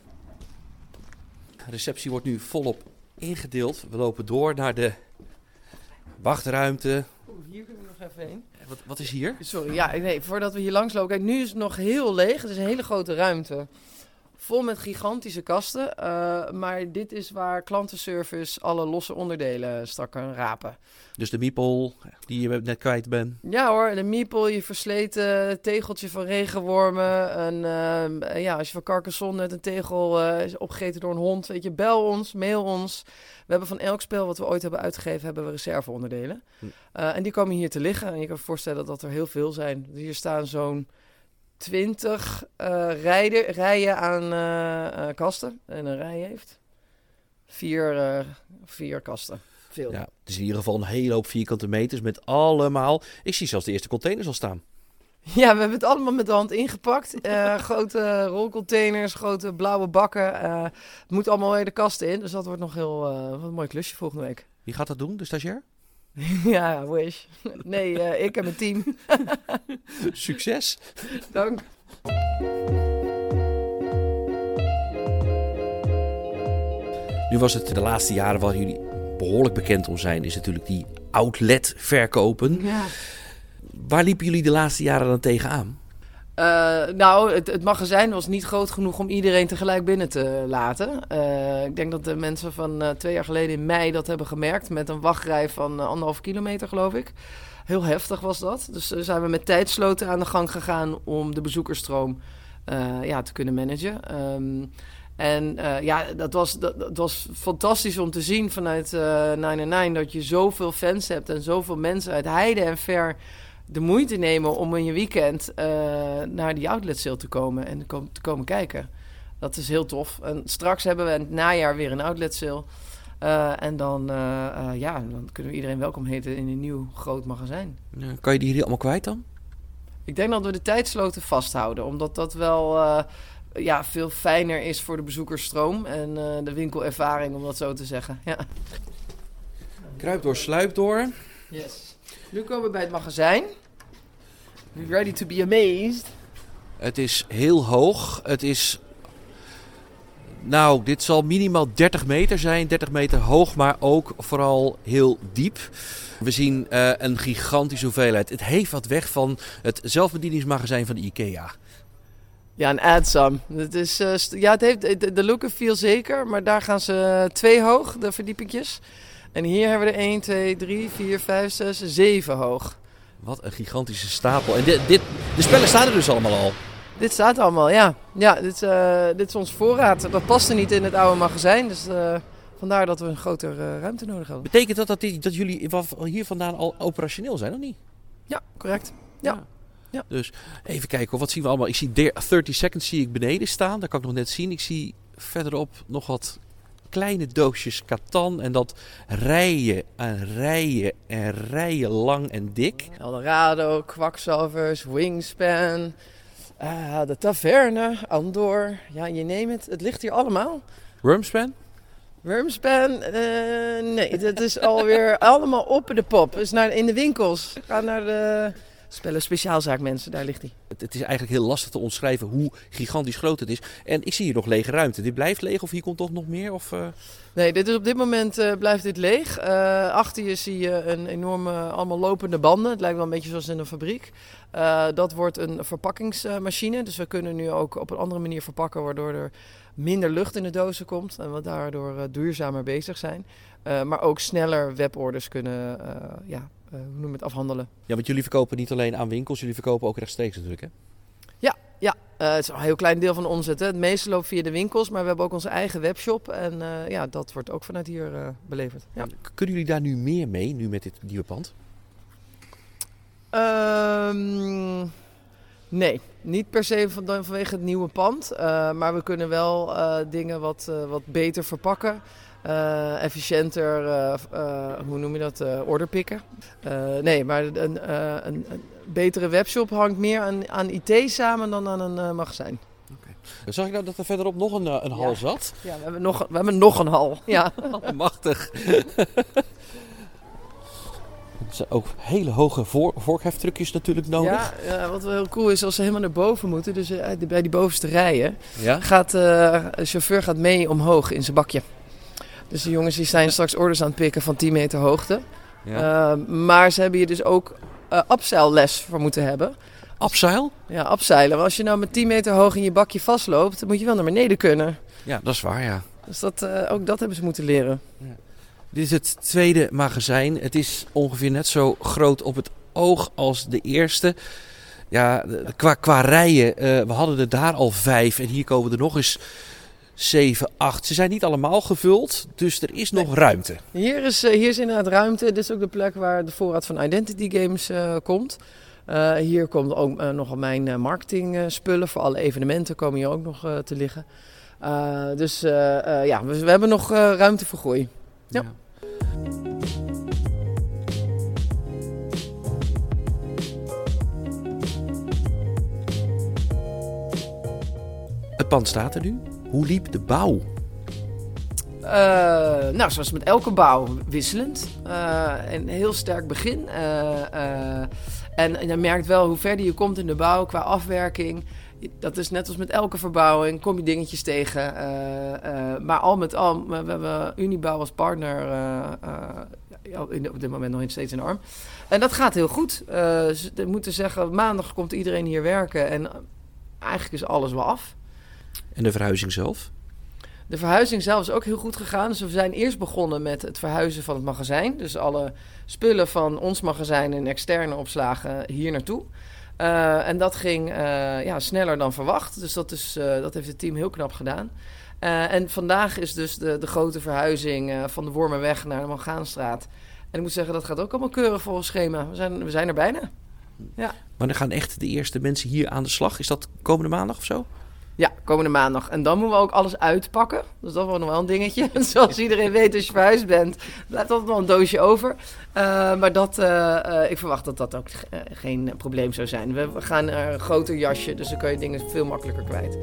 De receptie wordt nu volop ingedeeld. We lopen door naar de wachtruimte. Oeh, hier kunnen we nog even heen. Wat, wat is hier? Sorry, ja, nee, voordat we hier langs lopen. Kijk, nu is het nog heel leeg. Het is een hele grote ruimte. Vol met gigantische kasten. Uh, maar dit is waar klantenservice alle losse onderdelen straks kan rapen. Dus de meeple die je net kwijt bent. Ja hoor, de meeple, je versleten tegeltje van regenwormen. En uh, ja, als je van Carcassonne net een tegel uh, is opgegeten door een hond, weet je, bel ons, mail ons. We hebben van elk spel wat we ooit hebben uitgegeven, hebben we reserveonderdelen. Hm. Uh, en die komen hier te liggen. En je kan je voorstellen dat er heel veel zijn. Hier staan zo'n twintig uh, rijden, rijen aan uh, uh, kasten. En een rij heeft vier, uh, vier kasten. Veel. Ja, het is in ieder geval een hele hoop vierkante meters met allemaal... Ik zie zelfs de eerste containers al staan. Ja, we hebben het allemaal met de hand ingepakt. Uh, grote rolcontainers, grote blauwe bakken. Uh, het moet allemaal weer de kasten in. Dus dat wordt nog heel uh, wat een mooi klusje volgende week. Wie gaat dat doen, de stagiair? Ja, wish. Nee, uh, ik en mijn team. Succes. Dank. Nu was het de laatste jaren waar jullie behoorlijk bekend om zijn, is natuurlijk die outlet verkopen. Ja. Waar liepen jullie de laatste jaren dan tegenaan? Uh, nou, het, het magazijn was niet groot genoeg om iedereen tegelijk binnen te laten. Uh, ik denk dat de mensen van uh, twee jaar geleden in mei dat hebben gemerkt. Met een wachtrij van uh, anderhalf kilometer, geloof ik. Heel heftig was dat. Dus uh, zijn we met tijdsloten aan de gang gegaan om de bezoekersstroom uh, ja, te kunnen managen. Um, En uh, ja, dat was, dat, dat was fantastisch om te zien vanuit uh, nine nine nine... dat je zoveel fans hebt en zoveel mensen uit heide en ver de moeite nemen om in je weekend uh, naar die outlet sale te komen en te, kom, te komen kijken. Dat is heel tof. En straks hebben we in het najaar weer een outlet sale. Uh, en dan, uh, uh, ja, dan kunnen we iedereen welkom heten in een nieuw groot magazijn. Ja, kan je die hier allemaal kwijt dan? Ik denk dat we de tijdsloten vasthouden, omdat dat wel... Uh, ja, veel fijner is voor de bezoekersstroom en uh, de winkelervaring, om dat zo te zeggen. Ja. Kruip door, sluip door. Yes. Nu komen we bij het magazijn. Be ready to be amazed. Het is heel hoog. Het is... Nou, dit zal minimaal dertig meter zijn. dertig meter hoog, maar ook vooral heel diep. We zien uh, een gigantische hoeveelheid. Het heeft wat weg van het zelfbedieningsmagazijn van de IKEA. Ja, een Adsam. Het is, uh, st- ja, het heeft de, de look en feel zeker, maar daar gaan ze twee hoog, de verdiepingjes. En hier hebben we er één, twee, drie, vier, vijf, zes, zeven hoog. Wat een gigantische stapel. En dit, dit, de spellen staan er dus allemaal al. Dit staat allemaal, ja. Ja, dit, uh, dit is ons voorraad. Dat paste niet in het oude magazijn, dus uh, vandaar dat we een grotere uh, ruimte nodig hebben. Betekent dat dat, die, dat jullie hier vandaan al operationeel zijn, of niet? Ja, correct. Ja. ja. Ja. Dus even kijken hoor, wat zien we allemaal? Ik zie dertig seconds zie ik beneden staan, dat kan ik nog net zien. Ik zie verderop nog wat kleine doosjes Catan en dat rijen en rijen en rijen lang en dik. Eldorado, Kwakzalvers, Wingspan, uh, de Taverne, Andor, ja je neemt het, het ligt hier allemaal. Wormspan? Wormspan, uh, nee, dat is alweer allemaal op de pop. Dus naar, in de winkels, ga naar de... Spellen speciaalzaak mensen, daar ligt hij. Het, het is eigenlijk heel lastig te omschrijven hoe gigantisch groot het is. En ik zie hier nog lege ruimte. Dit blijft leeg of hier komt toch nog meer? Of, uh... Nee, dit is op dit moment uh, blijft dit leeg. Uh, achter je zie je een enorme, allemaal lopende banden. Het lijkt wel een beetje zoals in een fabriek. Uh, dat wordt een verpakkingsmachine. Dus we kunnen nu ook op een andere manier verpakken, waardoor er minder lucht in de dozen komt. En we daardoor uh, duurzamer bezig zijn. Uh, maar ook sneller weborders kunnen... Uh, ja, Uh, hoe noem je het, afhandelen. Ja, want jullie verkopen niet alleen aan winkels, jullie verkopen ook rechtstreeks natuurlijk, hè? Ja, ja. Uh, het is een heel klein deel van de omzet. Hè. Het meeste loopt via de winkels, maar we hebben ook onze eigen webshop. En uh, ja, dat wordt ook vanuit hier uh, beleverd. Ja. Kunnen jullie daar nu meer mee, nu met dit nieuwe pand? Um, nee, niet per se van, vanwege het nieuwe pand. Uh, maar we kunnen wel uh, dingen wat, uh, wat beter verpakken. uh, efficiënter, uh, uh, hoe noem je dat, uh, order pikken. Uh, nee, maar een, uh, een, een betere webshop hangt meer aan, aan I T samen dan aan een uh, magazijn. Okay. Zag ik nou dat er verderop nog een, een hal ja. zat? Ja, we hebben nog, we hebben nog een hal. Ja. Machtig. Er zijn ook hele hoge voor, vorkheftrucjes natuurlijk nodig. Ja, ja, wat wel heel cool is, als ze helemaal naar boven moeten, dus uh, bij die bovenste rijen, ja? gaat uh, de chauffeur gaat mee omhoog in zijn bakje. Dus de jongens die zijn straks orders aan het pikken van tien meter hoogte. Ja. Uh, maar ze hebben hier dus ook uh, upzeilles voor moeten hebben. Upzeil? Ja, upzeilen. Want als je nou met tien meter hoog in je bakje vastloopt, dan moet je wel naar beneden kunnen. Ja, dat is waar, ja. Dus dat, uh, ook dat hebben ze moeten leren. Ja. Dit is het tweede magazijn. Het is ongeveer net zo groot op het oog als de eerste. Ja, qua, qua rijen, uh, we hadden er daar al vijf en hier komen er nog eens zeven, acht. Ze zijn niet allemaal gevuld, dus er is nog nee. ruimte. Hier is, uh, hier is inderdaad ruimte. Dit is ook de plek waar de voorraad van Identity Games uh, komt. Uh, hier komt ook uh, nog mijn uh, marketing uh, spullen. Voor alle evenementen komen hier ook nog uh, te liggen. Uh, dus uh, uh, ja, we, we hebben nog uh, ruimte voor groei. Ja. ja. Het pand staat er nu. Hoe liep de bouw? Uh, nou, zoals met elke bouw, wisselend. Uh, een heel sterk begin. Uh, uh, en, en je merkt wel hoe verder je komt in de bouw qua afwerking. Dat is net als met elke verbouwing, kom je dingetjes tegen. Uh, uh, maar al met al, we hebben Unibouw als partner uh, uh, in, op dit moment nog steeds in de arm. En dat gaat heel goed. Uh, we moeten zeggen, maandag komt iedereen hier werken en eigenlijk is alles wel af. En de verhuizing zelf? De verhuizing zelf is ook heel goed gegaan. Dus we zijn eerst begonnen met het verhuizen van het magazijn. Dus alle spullen van ons magazijn en externe opslagen hier naartoe. Uh, en dat ging uh, ja, sneller dan verwacht. Dus dat, is, uh, dat heeft het team heel knap gedaan. Uh, en vandaag is dus de, de grote verhuizing uh, van de Wormerweg naar de Mangaanstraat. En ik moet zeggen, dat gaat ook allemaal keurig volgens schema. We zijn, we zijn er bijna. Ja. Maar dan gaan echt de eerste mensen hier aan de slag. Is dat komende maandag of zo? Ja, komende maandag. En dan moeten we ook alles uitpakken. Dus dat wordt nog wel een dingetje. Zoals iedereen weet, als je verhuisd bent, blijft altijd wel een doosje over. Uh, maar dat, uh, uh, ik verwacht dat dat ook uh, geen probleem zou zijn. We, we gaan naar een groter jasje, dus dan kan je dingen veel makkelijker kwijt.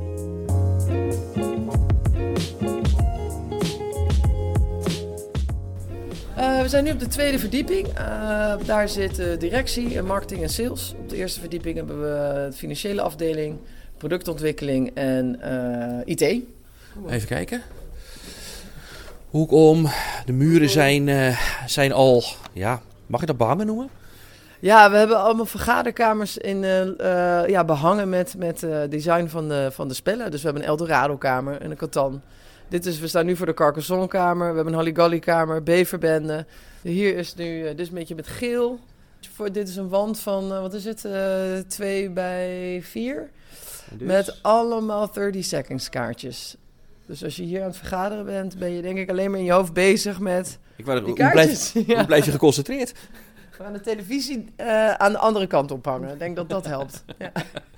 Uh, we zijn nu op de tweede verdieping. Uh, daar zit uh, directie, marketing en sales. Op de eerste verdieping hebben we de financiële afdeling, productontwikkeling en uh, I T. Even kijken. Hoek om. De muren zijn, uh, zijn al, ja, mag je dat behangen noemen? Ja, we hebben allemaal vergaderkamers in, uh, uh, ja, behangen met, met uh, design van de, van de spellen. Dus we hebben een Eldorado-kamer en een Catan. Dit is, we staan nu voor de Carcassonne-kamer. We hebben een Halligalli-kamer, Beverbende. Hier is nu, uh, dit is een beetje met geel. Voor, dit is een wand van, uh, wat is het, twee uh, bij vier. Dus? Met allemaal dertig seconds kaartjes. Dus als je hier aan het vergaderen bent, ben je denk ik alleen maar in je hoofd bezig met ik wou, die hoe kaartjes. Blijf, ja. Hoe blijf je geconcentreerd? We gaan de televisie uh, aan de andere kant ophangen. Ik denk dat dat helpt. Ja.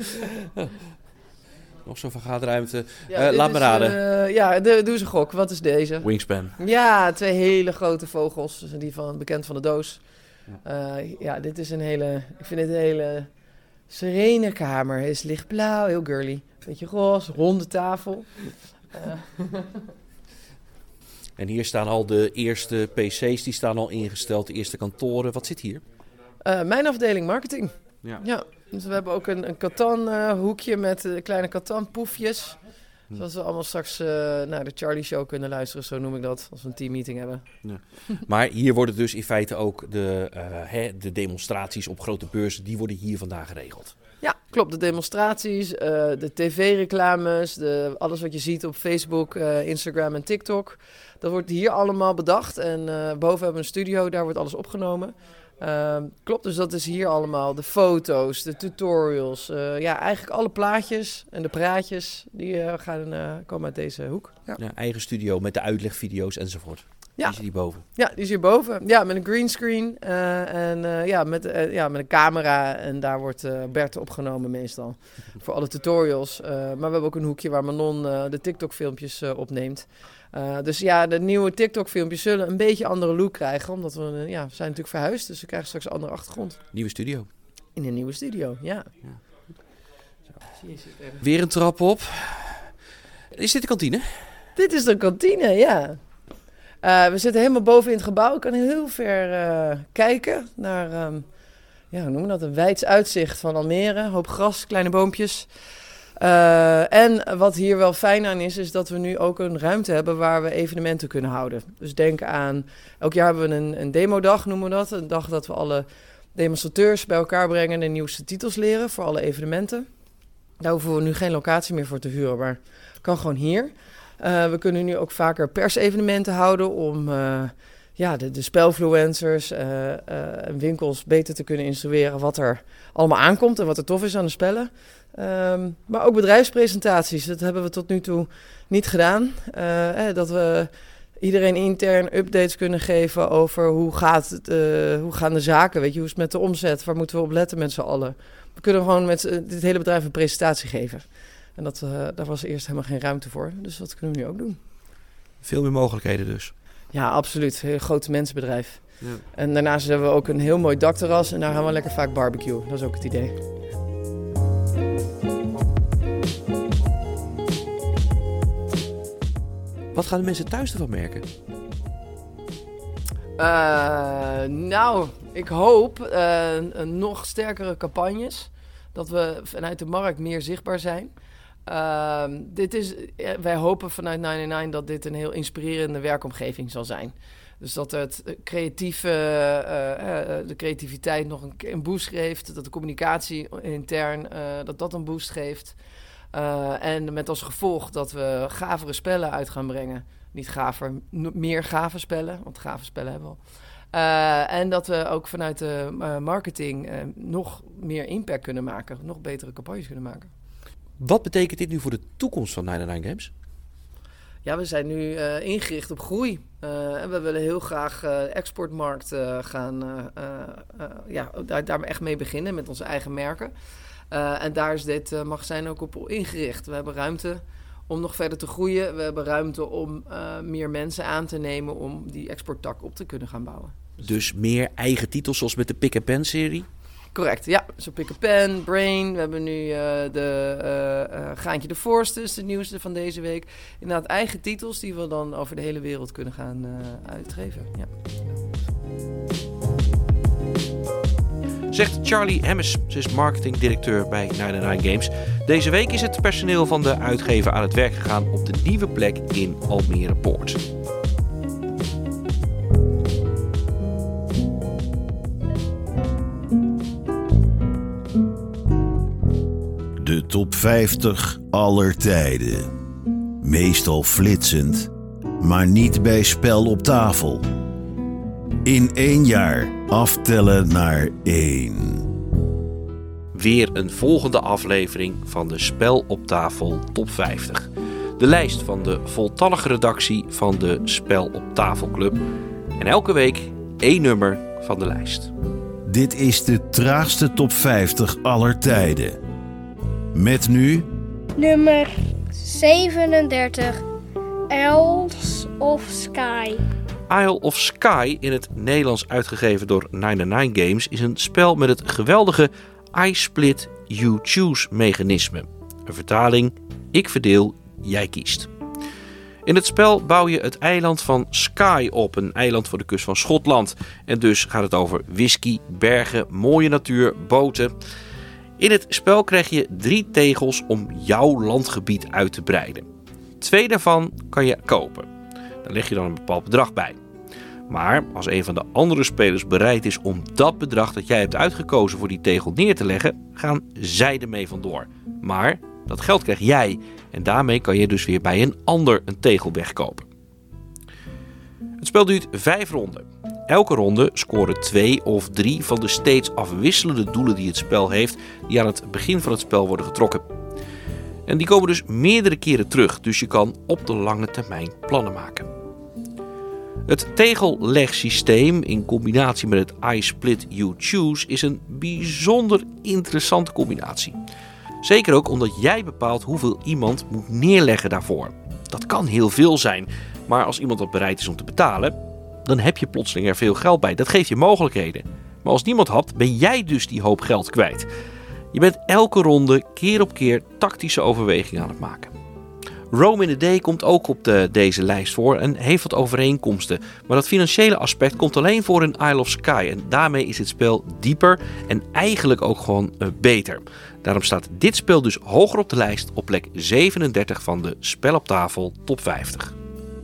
Nog zo'n vergaderruimte. Ja, uh, laat is, me raden. Uh, ja, de, doe eens een gok. Wat is deze? Wingspan. Ja, twee hele grote vogels. Dus die van bekend van de doos. Ja, uh, ja dit is een hele... Ik vind dit een hele serene kamer. Hij is lichtblauw, heel girly. Beetje roze, ronde tafel. Uh. En hier staan al de eerste P C's, die staan al ingesteld. De eerste kantoren. Wat zit hier? Uh, mijn afdeling marketing. Ja. Ja. Dus we hebben ook een, een Catan uh, hoekje met uh, kleine Catan poefjes. Hm. Zodat we allemaal straks uh, naar de Charlie Show kunnen luisteren, zo noem ik dat, als we een teammeeting hebben. Ja. Maar hier worden dus in feite ook de, uh, hè, de demonstraties op grote beurzen, die worden hier vandaag geregeld. Ja, klopt. De demonstraties, uh, de tv-reclames, de, alles wat je ziet op Facebook, uh, Instagram en TikTok. Dat wordt hier allemaal bedacht. En uh, boven hebben we een studio, daar wordt alles opgenomen. Uh, klopt, dus dat is hier allemaal. De foto's, de tutorials. Uh, ja, eigenlijk alle plaatjes en de praatjes die uh, gaan, uh, komen uit deze hoek. Ja. Ja, eigen studio met de uitlegvideo's enzovoort. Ja. Die is hierboven. Ja, die is hierboven. Ja, met een greenscreen uh, en uh, ja, met, uh, ja, met een camera. En daar wordt uh, Bert opgenomen meestal. Voor alle tutorials. Uh, maar we hebben ook een hoekje waar Manon uh, de TikTok-filmpjes uh, opneemt. Uh, dus ja, de nieuwe TikTok-filmpjes zullen een beetje andere look krijgen. Omdat we, uh, ja, we zijn natuurlijk verhuisd, dus we krijgen straks een andere achtergrond. Nieuwe studio. In een nieuwe studio, ja. ja. Weer een trap op. Is dit de kantine? Dit is de kantine, ja. Uh, we zitten helemaal boven in het gebouw. Ik kan heel ver uh, kijken naar, um, ja, hoe noemen we dat? Een wijds uitzicht van Almere. Hoop gras, kleine boompjes. Uh, en wat hier wel fijn aan is, is dat we nu ook een ruimte hebben waar we evenementen kunnen houden. Dus denk aan, elk jaar hebben we een, een demodag, noemen we dat. Een dag dat we alle demonstrateurs bij elkaar brengen en de nieuwste titels leren voor alle evenementen. Daar hoeven we nu geen locatie meer voor te huren, maar kan gewoon hier. Uh, we kunnen nu ook vaker persevenementen houden om uh, ja, de, de spelfluencers uh, uh, en winkels beter te kunnen instrueren wat er allemaal aankomt en wat er tof is aan de spellen. Um, maar ook bedrijfspresentaties, dat hebben we tot nu toe niet gedaan. Uh, eh, dat we iedereen intern updates kunnen geven over hoe, gaat het, uh, hoe gaan de zaken, weet je, hoe is het met de omzet, waar moeten we op letten met z'n allen. We kunnen gewoon met uh, dit hele bedrijf een presentatie geven. En dat, uh, daar was eerst helemaal geen ruimte voor, dus dat kunnen we nu ook doen. Veel meer mogelijkheden dus. Ja, absoluut. Een heel groot mensenbedrijf. Ja. En daarnaast hebben we ook een heel mooi dakterras en daar gaan we lekker vaak barbecue. Dat is ook het idee. Wat gaan de mensen thuis ervan merken? Uh, nou, ik hoop uh, een nog sterkere campagnes. Dat we vanuit de markt meer zichtbaar zijn. Uh, dit is, wij hopen vanuit negenennegentig dat dit een heel inspirerende werkomgeving zal zijn. Dus dat het creatieve, uh, uh, de creativiteit nog een, een boost geeft. Dat de communicatie intern, uh, dat dat een boost geeft. Uh, en met als gevolg dat we gavere spellen uit gaan brengen. Niet gaver, meer gave spellen, want gave spellen hebben we al. Uh, en dat we ook vanuit de uh, marketing uh, nog meer impact kunnen maken. Nog betere campagnes kunnen maken. Wat betekent dit nu voor de toekomst van negenennegentig Games? Ja, we zijn nu uh, ingericht op groei. Uh, en we willen heel graag uh, de exportmarkt uh, gaan, uh, uh, ja, daar, daar echt mee beginnen met onze eigen merken. Uh, en daar is dit uh, magazijn ook op ingericht. We hebben ruimte om nog verder te groeien. We hebben ruimte om uh, meer mensen aan te nemen om die exporttak op te kunnen gaan bouwen. Dus, dus meer eigen titels zoals met de Pick and Pen serie? Correct, ja. Zo Pick a Pen, Brain. We hebben nu uh, de uh, uh, Gaantje de Voorste, is de nieuwste van deze week. Inderdaad eigen titels die we dan over de hele wereld kunnen gaan uh, uitgeven. Ja. Zegt Charlie Hemmes, ze is marketingdirecteur bij negenennegentig Games. Deze week is het personeel van de uitgever aan het werk gegaan op de nieuwe plek in Almere Poort. De top vijftig aller tijden. Meestal flitsend, maar niet bij Spel op Tafel. In één jaar aftellen naar één. Weer een volgende aflevering van de Spel op Tafel top vijftig. De lijst van de voltallige redactie van de Spel op Tafel Club. En elke week één nummer van de lijst. Dit is de traagste top vijftig aller tijden. Met nu... nummer zevenendertig. Isles of Sky. Isle of Sky, in het Nederlands uitgegeven door negenennegentig Games, is een spel met het geweldige I split, you choose mechanisme. Een vertaling, ik verdeel, jij kiest. In het spel bouw je het eiland van Skye op, een eiland voor de kust van Schotland. En dus gaat het over whisky, bergen, mooie natuur, boten. In het spel krijg je drie tegels om jouw landgebied uit te breiden. Twee daarvan kan je kopen. Daar leg je dan een bepaald bedrag bij. Maar als een van de andere spelers bereid is om dat bedrag dat jij hebt uitgekozen voor die tegel neer te leggen, gaan zij ermee vandoor. Maar dat geld krijg jij en daarmee kan je dus weer bij een ander een tegel wegkopen. Het spel duurt vijf ronden. Elke ronde scoren twee of drie van de steeds afwisselende doelen die het spel heeft, die aan het begin van het spel worden getrokken. En die komen dus meerdere keren terug, dus je kan op de lange termijn plannen maken. Het tegellegsysteem in combinatie met het I split, you choose is een bijzonder interessante combinatie. Zeker ook omdat jij bepaalt hoeveel iemand moet neerleggen daarvoor. Dat kan heel veel zijn, Maar als iemand wat bereid is om te betalen, dan heb je plotseling er veel geld bij. Dat geeft je mogelijkheden. Maar als niemand hapt, ben jij dus die hoop geld kwijt. Je bent elke ronde keer op keer tactische overwegingen aan het maken. Rome in the Day komt ook op de, deze lijst voor en heeft wat overeenkomsten. Maar dat financiële aspect komt alleen voor in Isle of Skye. En daarmee is het spel dieper en eigenlijk ook gewoon uh, beter. Daarom staat dit spel dus hoger op de lijst op plek zevenendertig van de Spel op Tafel Top vijftig.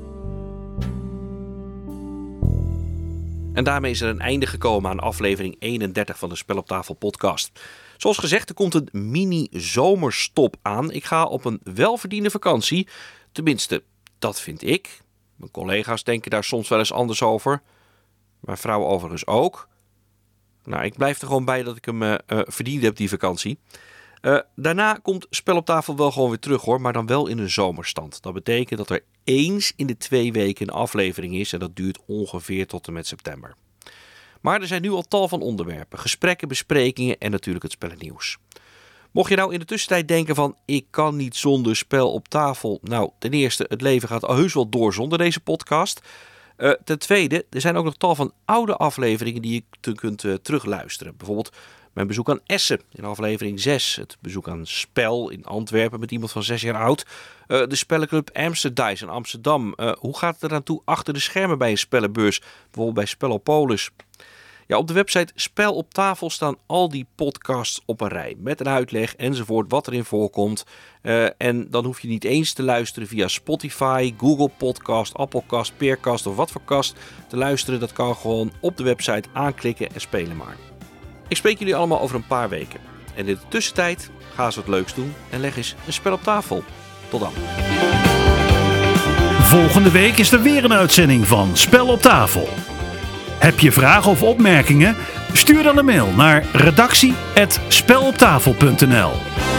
En daarmee is er een einde gekomen aan aflevering eenendertig van de Spel op Tafel podcast. Zoals gezegd, er komt een mini-zomerstop aan. Ik ga op een welverdiende vakantie. Tenminste, dat vind ik. Mijn collega's denken daar soms wel eens anders over. Mijn vrouw overigens ook. Nou, ik blijf er gewoon bij dat ik hem uh, uh, verdiend heb, die vakantie. Uh, daarna komt Spel op Tafel wel gewoon weer terug hoor, maar dan wel in een zomerstand. Dat betekent dat er eens in de twee weken een aflevering is en dat duurt ongeveer tot en met september. Maar er zijn nu al tal van onderwerpen, gesprekken, besprekingen en natuurlijk het spellennieuws. Mocht je nou in de tussentijd denken van ik kan niet zonder Spel op Tafel. Nou, ten eerste, het leven gaat heus wel door zonder deze podcast. Uh, ten tweede, er zijn ook nog tal van oude afleveringen die je te kunt uh, terugluisteren. Bijvoorbeeld mijn bezoek aan Essen in aflevering zes. Het bezoek aan Spel in Antwerpen met iemand van zes jaar oud. Uh, de Spellenclub Amsterdam in Amsterdam. Uh, hoe gaat het er aan toe achter de schermen bij een spellenbeurs? Bijvoorbeeld bij Spelopolis. Ja, op de website Spel op Tafel staan al die podcasts op een rij. Met een uitleg enzovoort wat erin voorkomt. Uh, en dan hoef je niet eens te luisteren via Spotify, Google Podcast, Applecast, Peercast of wat voor kast te luisteren. Dat kan gewoon op de website aanklikken en spelen maar. Ik spreek jullie allemaal over een paar weken. En in de tussentijd ga eens wat leuks doen en leg eens een spel op tafel. Tot dan. Volgende week is er weer een uitzending van Spel op Tafel. Heb je vragen of opmerkingen? Stuur dan een mail naar redactie apenstaartje speloptafel punt n l.